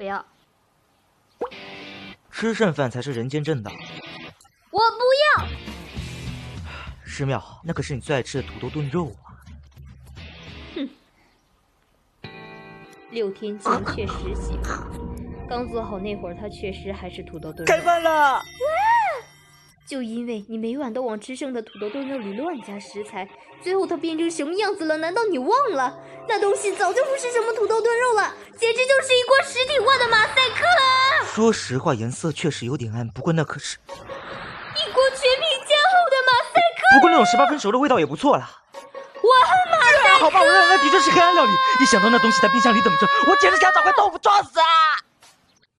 不要。 吃剩饭才是人间正道。 我不要。 师庙，那可是你最爱吃的土豆炖肉啊！ 哼，6天前确实喜欢，刚做好那会儿，它确实还是土豆炖肉。 开饭了！哇！ 就因为你每晚都往吃剩的土豆炖肉里乱加食材，最后它变成什么样子了？难道你忘了？那东西早就不是什么土豆炖肉了，简直就是一锅实体化的马赛克啊！ 说实话，颜色确实有点暗，不过那可是一锅全皮加厚的马赛克。 不过那种18分熟的味道也不错啦。 我恨马赛克。 好吧，我认为那的确是黑暗料理。一想到那东西在冰箱里等着，我简直想找块豆腐撞死啊！